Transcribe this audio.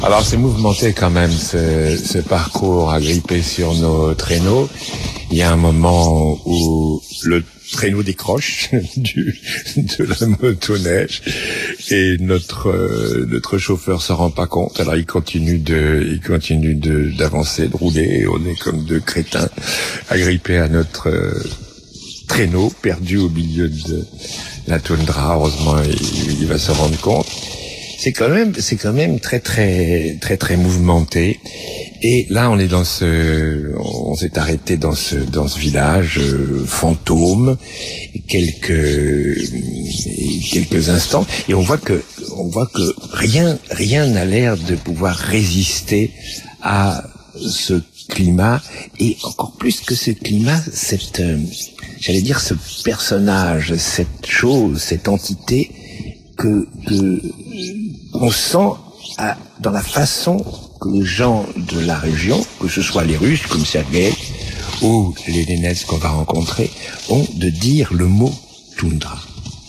Alors c'est mouvementé quand même ce parcours agrippé sur nos traîneaux. Il y a un moment où le traîneau décroche de la motoneige et notre chauffeur se rend pas compte. Alors il continue d'avancer, de rouler, et on est comme deux crétins agrippés à notre traîneau perdu au milieu de la toundra. Heureusement il va se rendre compte. C'est quand même très mouvementé. Et là, on s'est arrêté dans ce village fantôme quelques instants, et on voit que rien n'a l'air de pouvoir résister à ce climat, et encore plus que ce climat, ce personnage, cette chose, cette entité que on sent dans la façon que les gens de la région, que ce soit les Russes comme Sergueï ou les Nénèses qu'on va rencontrer, ont de dire le mot toundra.